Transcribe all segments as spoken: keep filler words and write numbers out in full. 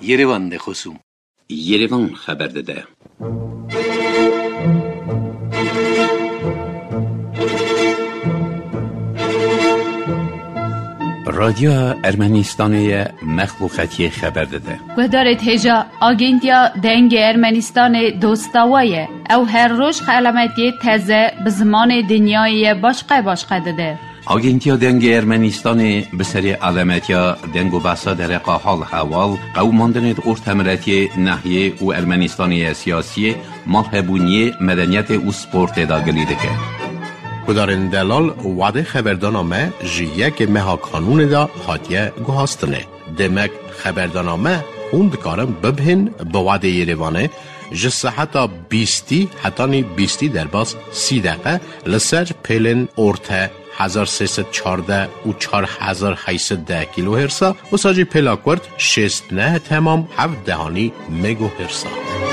Yerevan de خصوم Yerevan خبر داده. رادیو ارمنستان مخلوقاتی خبر داده. گدارت هجا آگنتیا دنگ ارمنستان دوستاویه او هر روز علامتی تازه به زمان دنیای باشقه باشقه داده. آگنتیا دنگ ارمنستان به سری علامتیا دنگ و بحثا در حال حوال قوماندن ارتمرتی ناحیه و ارمنستانی سیاسی مالهبونی مدنیت و سپورت داگلی دکه. کدارن دلال وعده خبردانامه جیه که مها قانون دا حاتیه گوهاستنه. دمک خبردانامه خوند کارم ببهن به وعده یریوانه جسه حتی بیستی حتی نی بیستی در باز سی دقیقه لسر پیلن ارته هزار سیصد چارده و چار هزار هیصد ده کیلو هرسا و ساجی پیلا کرد شست نه تمام هفت دهانی مگو هرسا.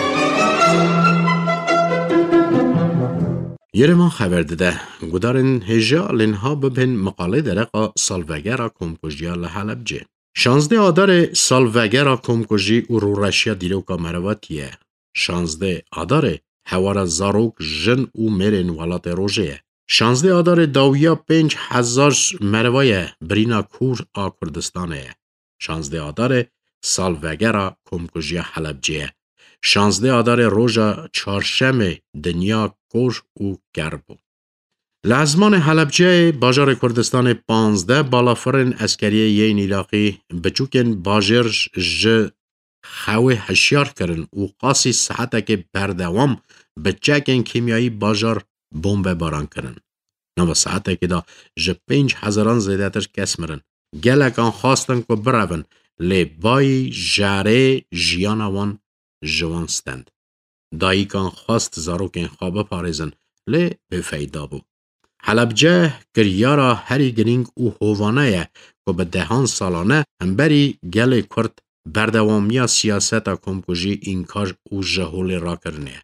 یرمان خبر داده گدارن هجا لنها ببین مقاله درقا سالوگرا کمکوژیا لحلبجه. شانزده آدار سالوگرا کمکوژی و رورشیا دیروکا مرواتیه. شانزده آدار هوارا زاروک جن و مرن ولات روژه. شانزده آدار داویا پنج هزار مروایه برینا کور آ کردستانه. شانزده آدار سالوگرا کمکوژیا حلبجه. شانزده آدار روژا چارشم دنیا کور و گربو. لازمان حلبجه باجار کردستان پانزده بالافرن اسکریه یه نیلاقی بچوکن باجر ج خواه هشیار کرن و قاسی ساعته که بردوام بچکن کیمیایی باجار بمب باران کرن. نو ساعته که دا ج پنج هزاران زیده تر کس مرن. گلکان خواستن که برون لی بای جاره جیانوان جوانستند. دایکان خواست زاروکن خوابه پارزن لی بفیدا بو. حلبجه گریارا هری گرینگ او هوانه که به دهان سالانه همبری گل کرد بردوامیا سیاستا کمکوژی اینکار او جهول را کرنه.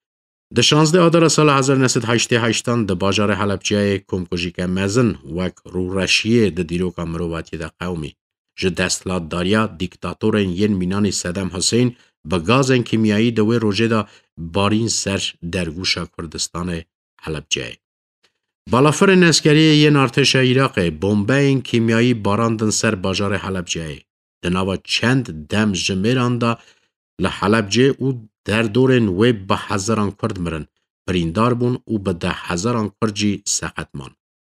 ده شانزده آدار سال هزار و نهصد و هشتاد و هشت ده باجار حلبجه کمکوژی که مزن وک رو رشیه ده دیروکا مروواتی ده قومی. جه دستلات داریا دیکتاتورن ین مینان صدام حسین با گازن کیمیایی دوی روژه دا بارین سر درگوشا کردستان حلبجه. بالافر نسکری ین ارتش عراق بمبین کیمیایی باراندن سر باجار حلبجه. دناوا چند دم جمیران دا لحلبجه او در دورن و به هزاران کرد مرن پریندار بون او به ده هزاران کرجی سقط من.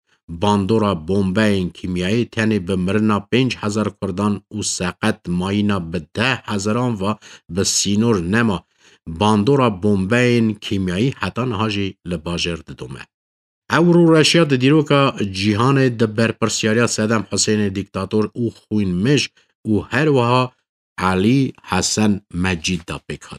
باندورا بمبین کیمیایی تنی به مرنا پنج هزار کردان او سقط ماینا به ده هزاران و به سینور نما باندورا بمبین کیمیایی حتی نهاجی لباجر ددومه. او رو رشیا د دیروکا جیهان د برپرسیاریا صدام حسین دیکتاتور او خوین مش او هر وها علی حسن مجید دا بکاد.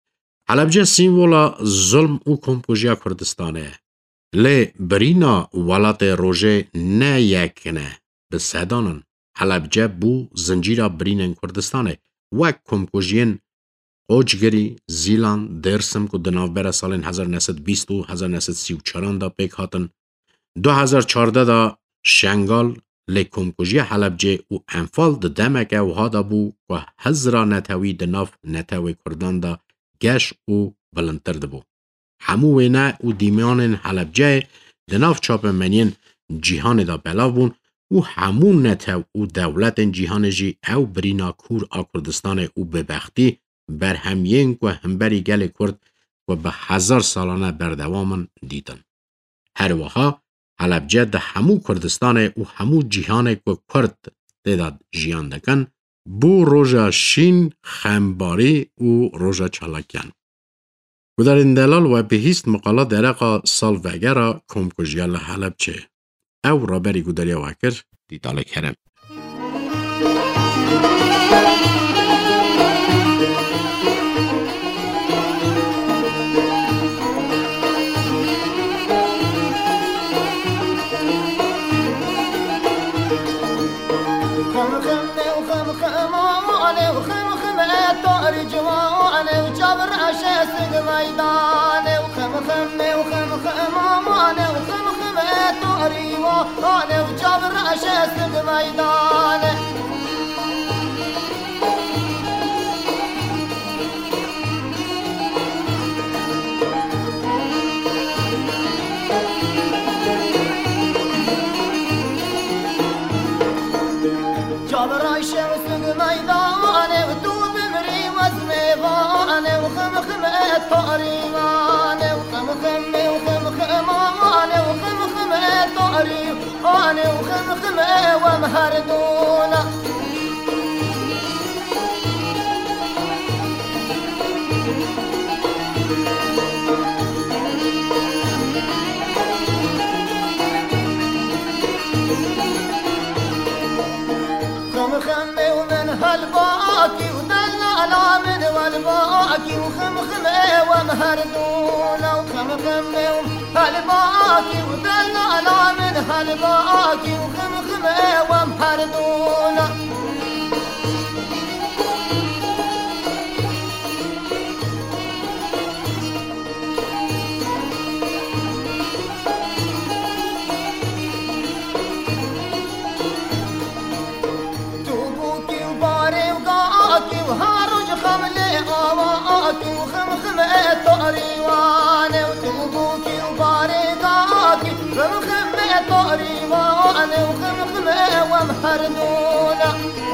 حلبجه سیمولا ظلم او کمکوژیا کردستانه. لی برینا ولات روژه نه یکنه به سدانن حلبجه بو زنجیرا برینن کردستانه وک کمکوژین اوجگری زیلان درسم که دناوبر سالن هزار و نهصد و بیست و هزار و نهصد و سی و چهار دا پیک هاتن دو هزار و چهارده دا شنگال لی کمکوژی حلبجه و انفال دا دمکه و ها دا بو و هزرا نتاوی دناف نتاوی کردان دا گش و بلندتر دا بو. همو وینه و دیمیان حلبجه دناف چاپ منین جیهان دا بلاو بون و همو نتاو و دولت جیهان جی او برینا کور آکردستان او ببختی بر همین و همبری گل کرد و به هزار سالانه بردوامن دیدن. هر وها حلبجه ده همو کردستان و همو جیهان که کرد دیداد جیان دکن بو روژا شین خمباری و روژا چالاکیان. و در این دلال و بهیست مقاله درقا سالوگرا کمکوژیال حلبجه او را بری گداریا وکر دیدال کرم. ميداني وخم خمي وخم خماماني وخم خميت وأريواني وجابر أشيست ميداني شابرای شمس میدانه و تو بمری وزمیوانه و خم خم تاریوانه و خم خم و خم خمانه و خم خم تاریوانه و خم خم و مهردونه خمي ومن هالباكي ودلنا من والباكي وخم خمي ومهردونا وخم خمي وهالباكي ودلنا من هالباكي وخم خمي ومهردونا وهاروج خملي آواكي وخم خمي طاريواني وتوبوكي وباريقاكي خم خمي طاريواني وخم خمي ومهردونا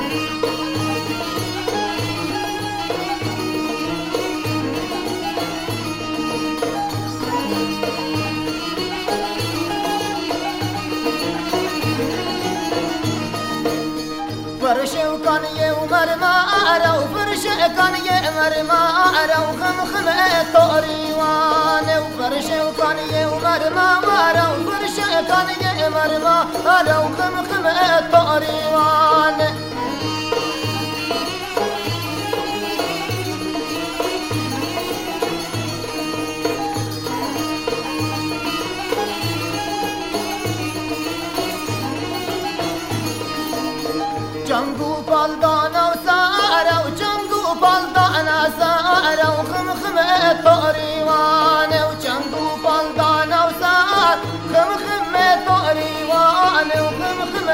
فرش كان يمر ما أرى وفرش كان يمر ما أرى وخم خم طاريوان وفرش كان يمر ما أرى وفرش كان يمر ما أرى وخم خم طاريوان جنگو بالدانا وسارة وجنگو بالدانا سارة وخم خم طاريوان وجنگو بالدانا وسارة خم خم طاريوان وخم خم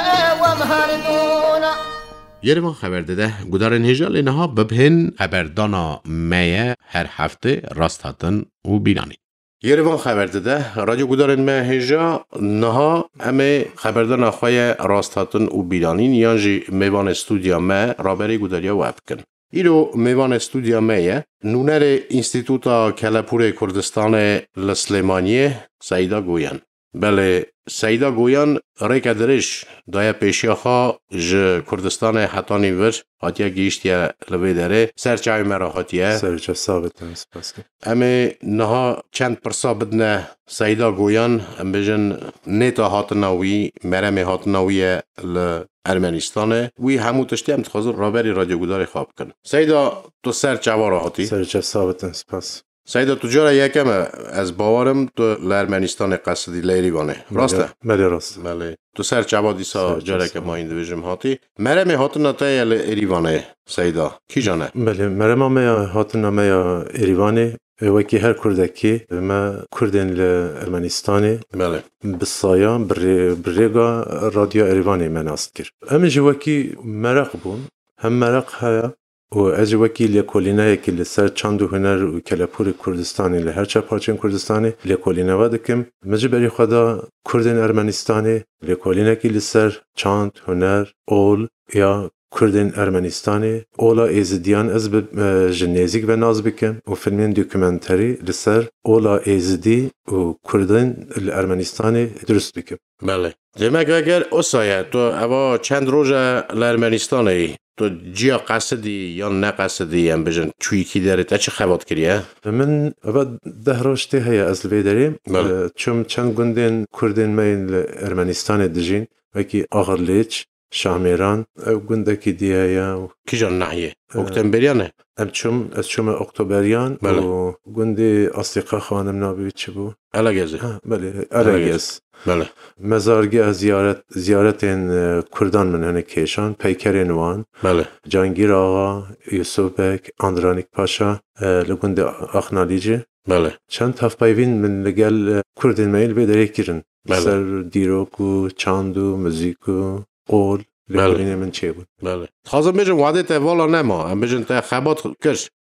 ومهردونا یروان خبر داده گودارن هجال اینها ببهن خبردانا میه هر هفته راست هاتن و بیرانی. یروان خبر داده رادیو گودارن میه هجا نها همه خبردانا خواه راست هاتن و بیرانی نیانجی میوان استودیا میه رابری گوداریا و ابکن. ایرو میوان استودیا میه نونر انستیتوتا کلپور کردستان لسلیمانیه سعیدا گویان. بله سعیدا گویان ریک درش دایا پیشیاخا ج کردستان حتانی ور هاتیا گیشتیا لبی داره سرچای مرا هاتیا سرچه ثابت هم سپاس که اما نها چند پرسا بدنه سعیدا گویان ام بجن نیتا هاتناوی مرم هاتناوی ارمنستانه وی همو تشتی هم تخوزر رابری رادیو گوداری خواب کن. سعیدا تو سرچه وارا هاتی؟ سرچه ثابت هم سپاس. سعیدا تو جارا یکم از باورم تو لارمنستان قصدی لیریوانه راسته؟ بله راست. بله تو سر چابادی سا جارا که ما این دویجم هاتی مرمی هاتن نتای لیریوانه سعیدا کی جانه؟ بله مرمی ما هاتن نمی لیریوانه وکی هر کردکی ما کردن لارمنستانه بله بسایان بر برگا رادیو لیریوانه من است کرد. اما جوکی مرق بون هم مرق ها و از وکیل کلینه که لسر چند هنر و کلپور کردستانی لهر چه پارچه کردستانی لکلینه و دکم مجبری خدا کردن ارمنستانی لکلینه که لسر چند هنر اول یا کردن ارمنستانی اولا ایزدیان از به جنیزیک و ناز بکم و فیلمین دوکومنتری لسر اولا ایزدی و کردن ارمنستانی درست بکم. بله. demek اگر اوسایه تو اوا چند روز لارمنستانی تو جیا قصدی یا نه قصدی هم بجن چوی کی داره تا چه خبات کریه؟ من اول ده روشته هیا از الویداری چون چند گندن کردن میل ارمنستان دجین وکی آغرلیچ شامیران او گنده کی دیایا کی جان نحیه اکتبریانه ام چون از چون اکتبریان و گنده آسیقا خانم نابی چه بو؟ الاگزه بله الاگز بله مزارگاه زیارت زیارت کردان من هنه کشان پیکر نوان بله جانگیر آقا یوسف بک اندرانیک پاشا لگند اخنالیجه بله چند تفپایوین من لگل کردین میل بداره کرن بله سر دیروکو چاندو موزیکو قول لگلین من چه بود بله خواستم بجن وعده تا والا نما هم بجن تا خبات کش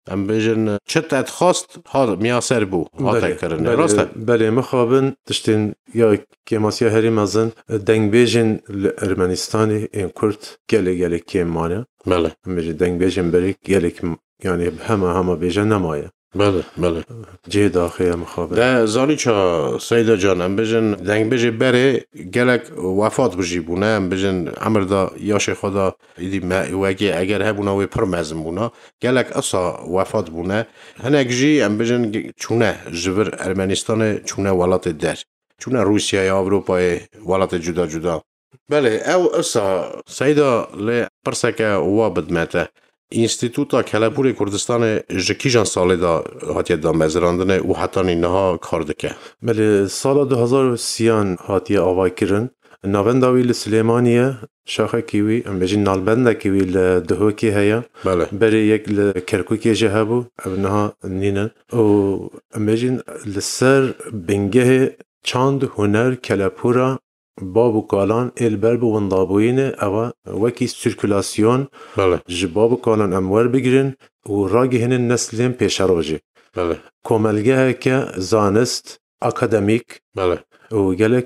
ام بجن چت خواست ها میاسر بو هاتا کرنه راسته بله مخابن تشتین یا کماسیا هری مزن دنگ بیجن ارمنستانی این کرد گله گله کمانه بله میگه دنگ بیجن بری گله یعنی همه همه بیجن نمایه بله بله جه داخل مخابن ده زانی چا سیدا جان ام بجن دنگ بیجه بره گلک وفات بجی بونه ام بجن عمر دا یاش خدا ایدی وگی اگر هبونا وی پر مزم بونا گلک اصا وفات بونه هنک جی ام بجن چونه جبر ارمنستان چونه ولات در چونه روسیه یا اروپای ولات جدا جدا بله او اصا سیدا لی پرسکه وابد مته اینستیتوتا کلپور کردستان جکیجان سالی دا هاتیه دا مزراندنه و حتی اینها کار دکه بله سال دو هزار و سیان هاتیه آوای کرن ناونداوی لسلیمانیه شاخه کیوی ام بجین نالبنده کیوی لدهوکی هیا بله بری یک لکرکوکی جه بو ابنها نینن و ام بجین لسر بنگه چاند هنر کلپورا بابو کالان البر بو وندابوینه اوا وکی سیرکولاسیون بله جبابو کالان امور بگیرن و راگی هنن نسلین پیشروجه بله کوملگه که زانست اکادمیک بله و گلک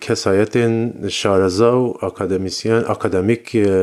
کسایتین شارزا و اکادمیسیان اکادمیک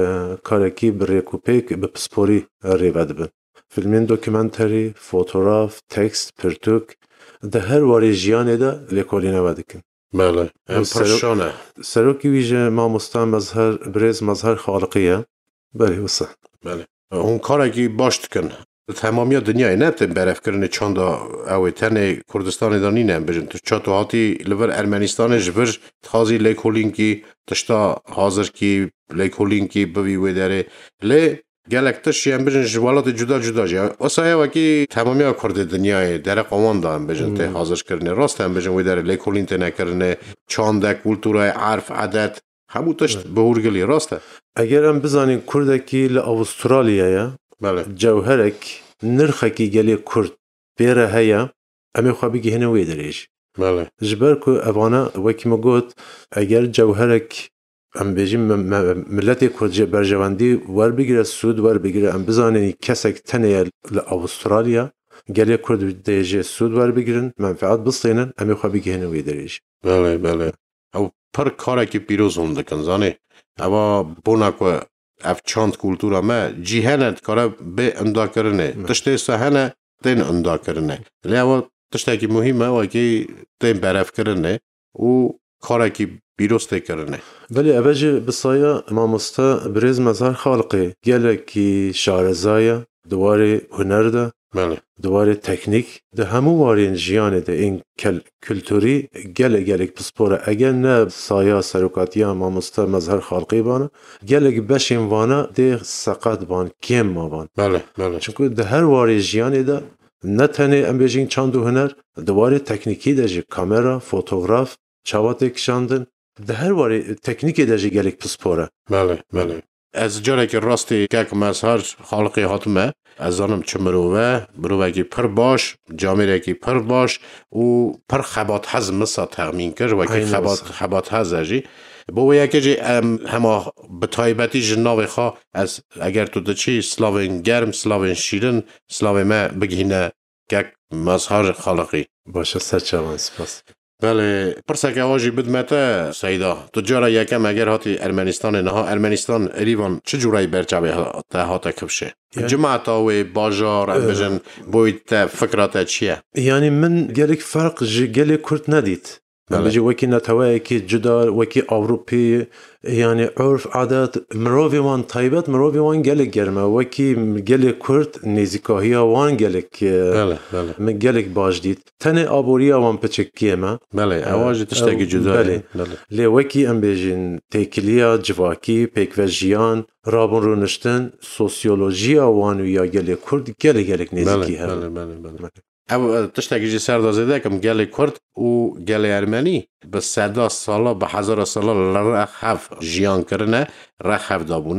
کارکی بریکوپیک به پسپوری ریود بن فیلمین دوکیمنتری فوتوراف تکست پرتوک ده هر واری جیانه ده لیکولینه ودکن بله ام پرشانه سروکی ویژه ما مستم مظهر برز مظهر خالقیه بله وسه بله اون کاری باش کن تمامی دنیای نه تن برف کردن چند اوی تن کردستان دانی نه بجن تو چاتو هاتی لور ارمنستان جبر تازی لیکولینکی تشتا حاضر کی لیکولینکی بوی و داره لی گلکتش یم بجن جوالات جدا جدا جا واسه وکی تمامی کرد دنیای در قوان دارن بجن ته حاضر کردن راست هم بجن و داره لیکولین تن کردن چند کلتورای عرف عادت همو تشت بورگلی راسته اگر هم بزنین کردکی ل استرالیا بله جوهرک نرخکی گلی کرد بیره هیا امی خوابی که هنوی دریش بله جبر کو اوانا وکی مگوت اگر جوهرک ام بیجیم ملت کرد برجواندی ور بگیره سود ور بگیره ام بزنین کسک تنه ل استرالیا گلی کرد دیجه سود ور بگیرن منفعت بستینن امی خوابی که هنوی دریش بله بله او پر کاری که پیروز هم دکن زنی اما بونا که اف چند کلتورا ما جیهنت کارا به اندا کرنه تشته سهنه دین اندا کرنه لیاو تشته که مهمه و که دین برف کرنه و کارا که پیروز کرنه ولی اوجه بسایا ما مستا برز مظهر خالقی گله کی شارزایا دواره هنر ده بله دواره تکنیک ده همو وارین جیانه ده این کل کلتوری گله گله پسپوره اگر نه سایا سروکاتیا ما مستا مظهر خالقی بانه گله بشین وانه ده سقط بان کم ما بان بله بله چون ده هر واری جیانه ده نه تنه ام بیجین چند هنر دواره تکنیکی ده جی کامera فوتوگراف چاوات کشاندن ده هر واری تکنیکی ده جی گله پسپوره بله بله از جایی که راستی که مظهر خالقی هاتمه از آنم چمروه بروه که پر باش جامعه که پر باش و پر خبات هز مسا تغمین کرد و که خبات خبات هز اجی بو یکی جی همه به تایبتی جناوی خواه از اگر تو دچی سلاوین گرم سلاوین شیرن سلاوی ما بگینه که مظهر خالقی باشه سرچوان سپاس بله پرسک آواجی بدمته سیدا تو جارا یکم اگر هاتی ارمنستان نها ارمنستان ایوان چه جورایی برچابه تا هاتا کبشه جماعت و باجار ام بجن بویت فکرات چیه یعنی من گلک فرق گلک کرد ندید بجی وکی نتوایی که جدا وکی اروپی یعنی عرف عادت مروی وان تایبت مروی وان گلک گرمه وکی گلک کرد نزیکاهی وان گلک بله بله من گلک باش دید تنه آبوریا وان پچکیه ما بله اواج تشتگی جدا بله لی وکی ام بجین تکلیا جواکی پیکوژیان رابون رونشتن سوسیولوژی وان یا گلک کرد گلک گلک نزیکی بله بله بله بله او تشتگی جی سردازده کم گلی کرد و گلی ارمنی به صدا سالا به هزار سالا رخف جیان کرنه رخف دابونه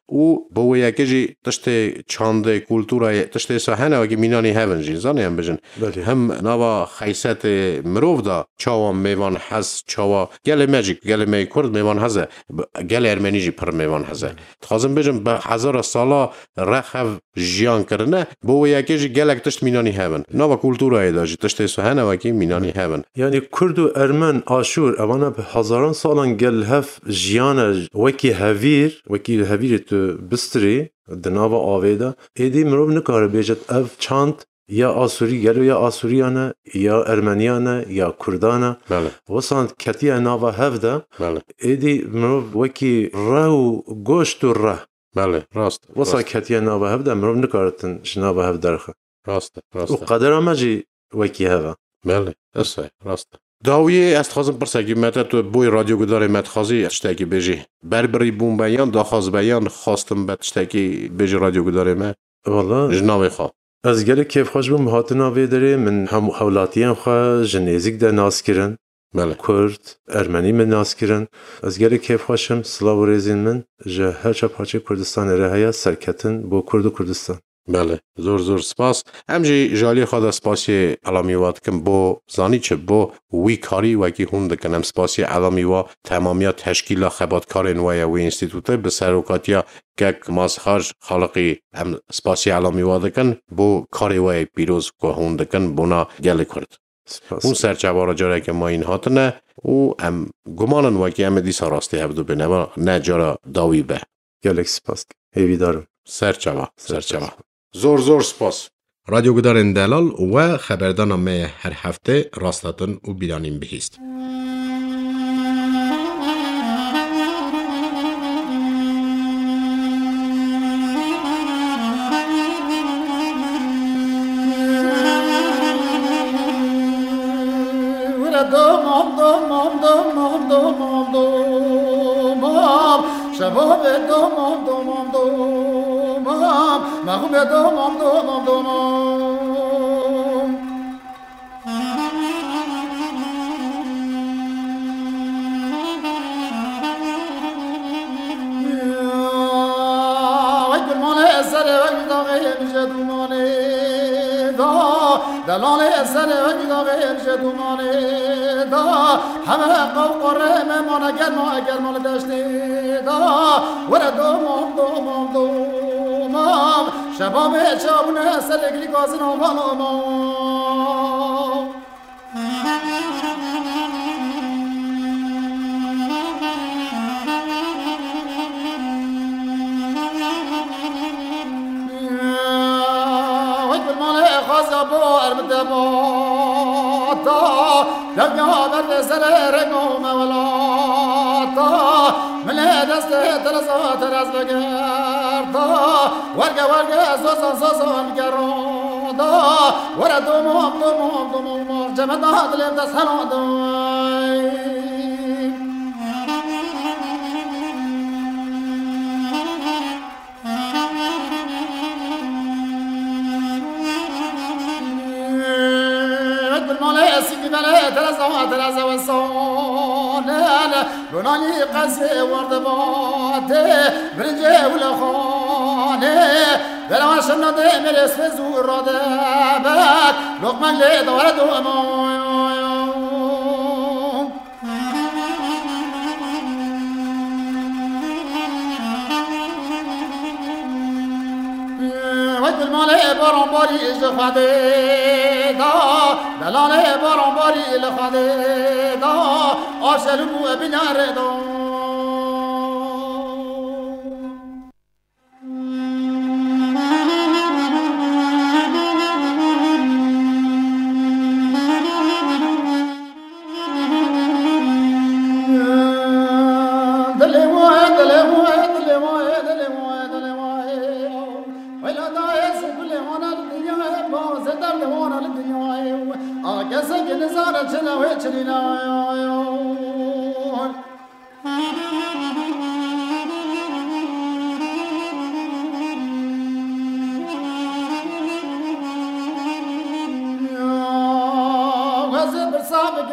او بویا کجی تشت چانده کلتورای تشت سهنه وگی مینانی هفن جین زانی هم بجن هم نوا خیست مروف دا چاوا میوان حز چاوا گل ماجیک گل می کرد میوان حزه گل ارمنی جی پر میوان حزه تخازم بجن به هزار سالا رخو جیان کرنه بویا کجی گلک تشت مینانی هفن نوا کلتورای دا جی تشت سهنه وگی مینانی هفن یعنی کرد و ارمن آشور اوانا به هزاران سالان گل هف جیان وکی هویر وکی هویر تو بستری دناوا آویدا ایدی مروف نکاره بیجت اف چاند یا آسوری گلو یا آسوریانه یا ارمنیانه یا کردانه بله وسان کتی ناوا هفده بله ایدی مروف وکی ره و گوشت و ره بله راست وسان کتی ناوا هفده مروف نکارتن جناوا هف درخه راست راست و قدر هم جی وکی هفه بله اصلا راست داویه است خازم پرسگی مت تو بوی رادیو گدار مت خازی اشتکی بجی بربری بوم بیان دا خاز بیان خواستم بت اشتکی بجی رادیو گدار ما والله جناوی خوا از گله کیف خوش بوم هاتنا ویدره من هم حولاتیان خوا جنیزیک ده ناس کرن بله کرد ارمنی من ناس کرن از گله کیف خوشم سلاو ریزین من جه هر چه پارچه کردستان رهیا سرکتن بو کرد و کردستان بله زور زور سپاس همجی جالی خدا سپاسی علامیوات کم بو زانی چه بو وی کاری وکی هون دکنم سپاسی علامیوا تمامیات تشکیل خباتکارن وی وی انستیتوته به سروکاتیا که مازخارج خالقی هم سپاسی علامیوا دکن بو کاری وی پیروز که هون دکن بونا گلی کرد اون سرچوارا جاره که ما این هاتنه او هم گمانن وکی هم دیسا راستی هفدو بینه و نه جارا داوی به گلک سپاس هیوی دارم سرچوا سرچوا زور زور سپاس رادیو گدارن دلال و خبردانامه هر هفته راستاتون و بیدانیم بهیست شباب دومم دومم دومم مغم دومم دومم دومم وای گلمان سر وای داغه جدومانه دا دلال سر وای داغه جدومانه دا همه قوقره ممان گرما گرما داشته دا ور دومم دومم دومم شباب چابونه سلگلی گازن آمام وای بالمال خازا بو ارمدبا تا لبیا بر سر رنگو مولاتا مله دست ترزا ترز بگردا ورگه ورگه سوزان سوزان گردا ورد دومم دومم دومم جمعه دلم دست هنودای بله ترزا ترزا وصانن لوناني قزي ورد باته برنجي ولا خانه بلا شنو ده مرس زور راده بك لقمه لي دور دوما وقت مالي برام باري جخده دا دلانه برام باري لخده دا آشلو بنار دا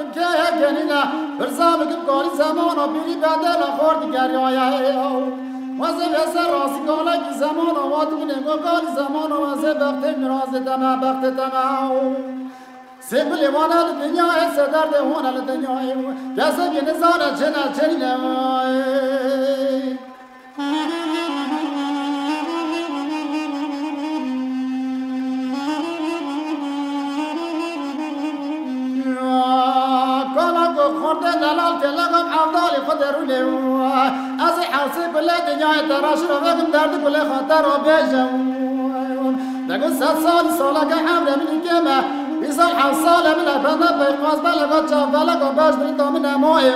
برزامك بقولي زمان وبيلي بعدين أخورد قريايا واسه بسر راسی کالا کی زمان آواد کنه کالی زمان واسه بخت نراز تما بخت تما سبل وانا الدنيا سدار ده وانا الدنيا جسد نزانا جنا جنا خورده دلال تلقم عبدالي خدرو له از حاسب له دنیا تراش رو بگم درد کل خاطر رو بیجم دگو ست سال سالا که حمله من کمه بیسال حوص ساله من بنده بیقاس بلگا چاپ بلگا باش بریتا من امای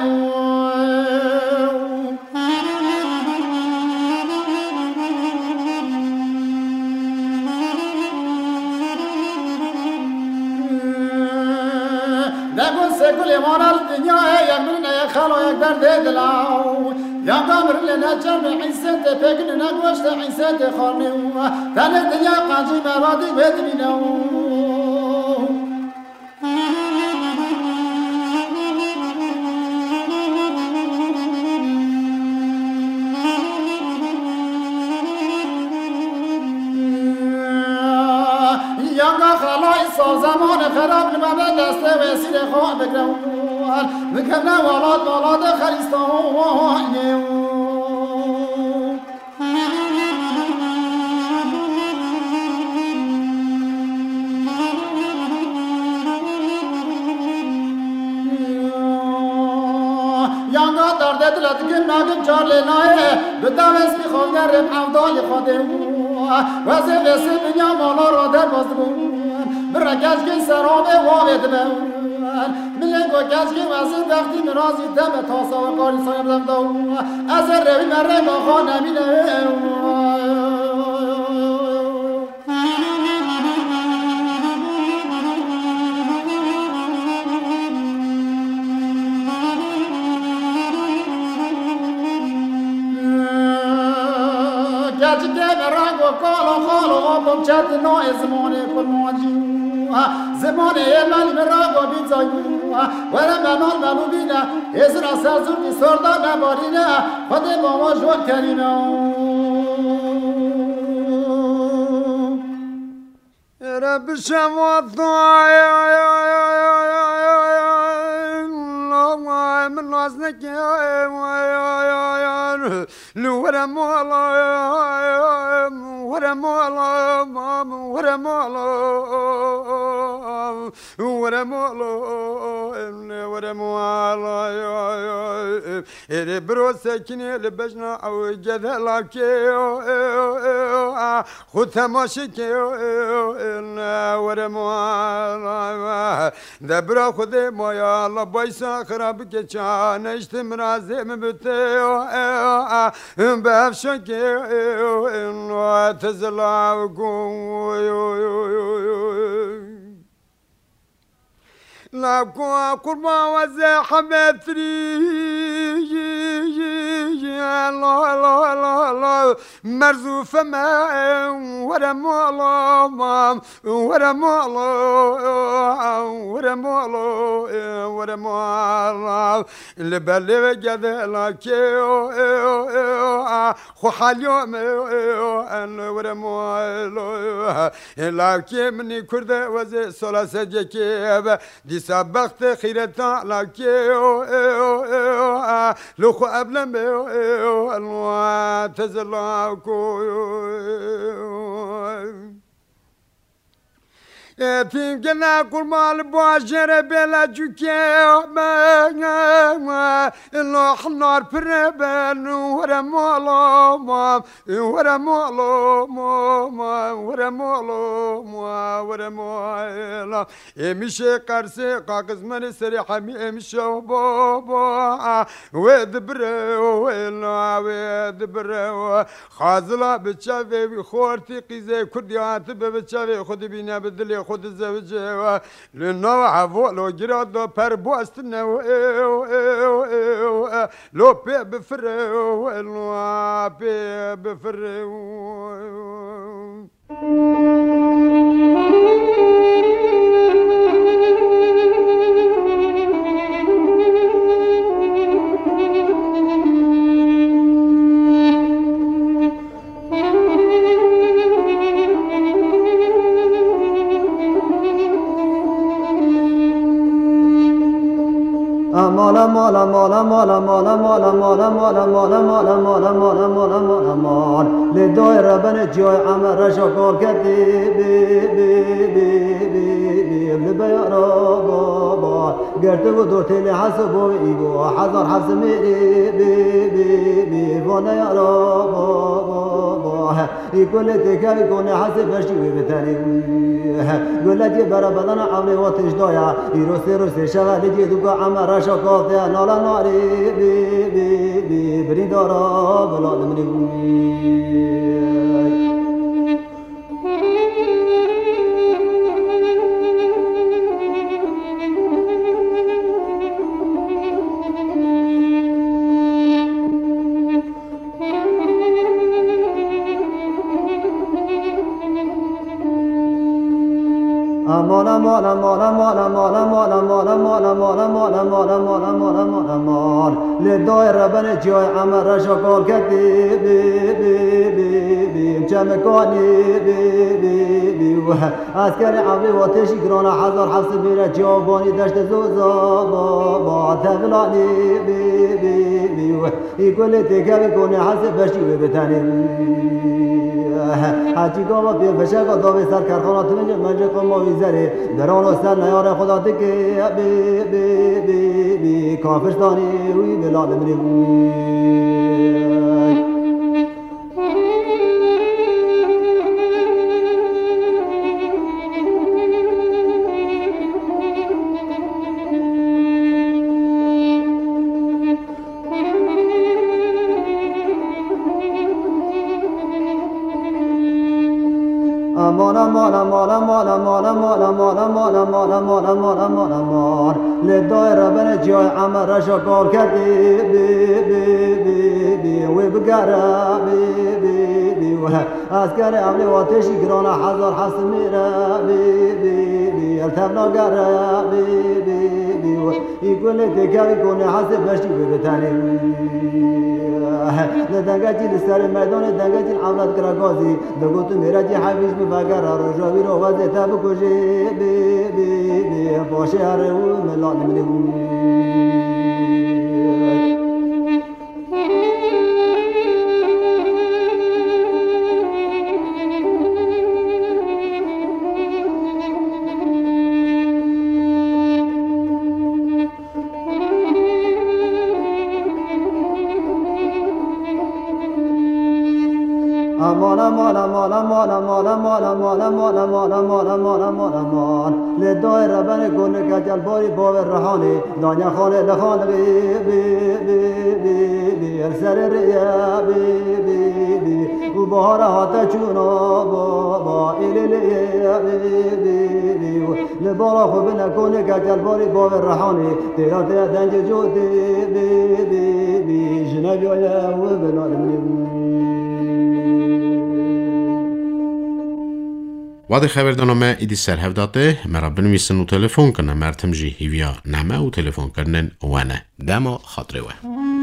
كل يوم الدنيا يمرنا يا خالو يقدر دلاو يا قمر لنا جمع حسنت فكنا نقوشت حسنت خارني كان الدنيا قاجي ما راضي بدمنا زمان خراب لما دست وسیل خواه بگرم بکرم والات والات خریستان یانگا درده دلت که نگم چار لنایه بدم اسمی خواه گرم عودال خواده وزه وسیل بنیا مالا را در بازدگون برا گشگی سرابه وابد من ملنگو گشگی وزید وقتی مرازی دم تاسا و قاری سایم دم دو از روی مره با خانمینه گشگی مرنگو کالو خالو آبم چند نوع زمانه کل ماجی زمانه من مرا بیزایو ولی منال منو بینا ازرا سازور کی سردا نبارینا خود با ما جوان کرینا رب شمات من نازنك لو ورا مولا ورا مولا ورا مولا ورا مولا ورا مولا برو سكني لبجنا او جذلك خذ تماشيك ورا مولا دبر خذ ما يا الله بايسا خراب كان اشتم رازم بتيو بافشك تزلاكم لا قربا وزحمتري لا لا لا لا مرزوف ما ورا مولا ورا مولا ورا مولا ورا مولا اللي بلغ جد لك خو حاليوم انا ورا مولا لكن مني كرد وز سلاسجك دي سبقت خيرتا لك لو خو ابلم الوا تزلاكو تيجنا كل مال بواجر بلا جوكي ما إلا حنار بربن ورا مولا ما ورا مولا ما ورا مولا ما ورا مولا إمشي قرسي قاقز من سريح إمشي بابا ودبر ولا ودبر خازلا بتشافي خورتي قيزي كرديات بتشافي خد بينا بدلي خود زوجه لنوع فوق لو جراد پر بوست نو لو بي بفر لو بي بفر مالا مالا مالا مالا مالا مالا مالا مالا مالا مالا مالا مالا مال لدوی ربن جای عمر شکار کردی بی بی بی بی بی لبیارا بابا گرده و دو تیل حسب و ایگو حضر حفظ میری بی بی بی وانیارا بابا ای کل تکوی کنه حسب بشیوی بتری گلتی برا بدن عملی و تجدایا ای روستی روستی شغلی جیدو که عمر شکافتی نالا ناری بی بی بی بری دارا بلاد منی مالا مالا مالا مالا مالا مالا مالا مالا مالا مالا مالا مالا مالا مالا مال لدوی ربن جای عمر شکار کردی بی بی بی بی چمکانی بی بی بی عسکر عملی و تشی گرانه هزار حفظ بیره جوابانی دشت زوزا با تغلانی بی بی بی ای کل تکوی کنه حسب بشیوی بتنی حاجی گاوا بی بشکا داوی سر کرخانات منجه منجه قماوی زره دران و سر نیار خدا تکه بی بی بی بی کافرستانی وی بلاد منی وی مالا مالا مالا مالا مالا مالا مالا مالا مالا مالا مالا مالا مال لدوی ربن جای عمر شکار کردی بی بی بی بی وی بگره بی بی بی عسکر عملی و تشی گرانه هزار حس میره بی بی بی التفنا گره بی بی بی ای کل تکوی کنه حس بشتی ببتنی دنگجی لسر میدان دنگجی عملت کرگازی دگو تو میره جی حفیظ بفگر رجاوی رو وزه تب کجی بی بی بی باشه هره و ملان منی مالا مالا مالا مالا مالا مالا مالا مالا مالا مالا مالا مالا مال لدوی ربن گونه کجل باری باور رهانی دانیا خانه لخان بی بی بی بی بی سر ریا بی بی بی و بهار هات چونا بابا ایلی بی بی بی لبارا خوب نکنه کجل باری باور رهانی تیرا تیرا دنج جودی بی بی بی جنبی آیا و بنادم واد خبردنامه ایدی سرهف داده مرا بنویسن و تلفن کنه مرتم جی هیویا نامه و تلفن کنن وانه دما خاطره وه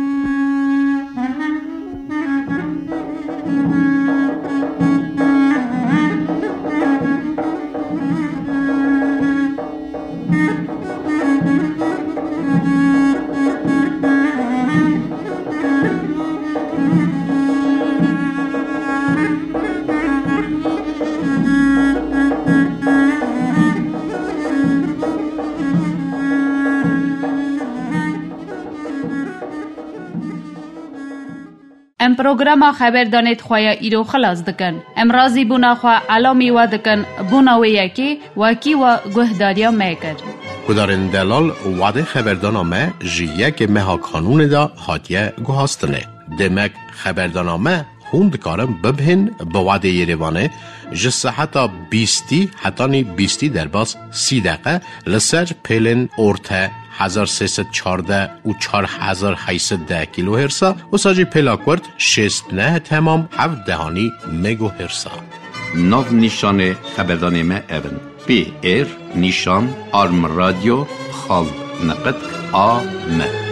ام پروگرام خبر دانید خواه ایرو خلاص دکن. ام رازی بونا خواه علامی و دکن بونا و یکی وکی و گهداریا میکر. کدارن دلال وعده خبردنامه جیه که مها کانون دا حاتیه گوهاستنه. دمک خبردنامه خوند کارم ببهن با وعده یریوانه جسه حتی بیستی حتی بیستی در باز سی دقیقه لسر پیلن ارته هزار سیصد چارده و چار هزار هیصد ده کیلو هرسا و ساجی پلاکورد شست نه تمام هفت دهانی مگو هرسا. نو نیشان خبردنامه اون پی ایر نیشان آرم رادیو خال نقد آ م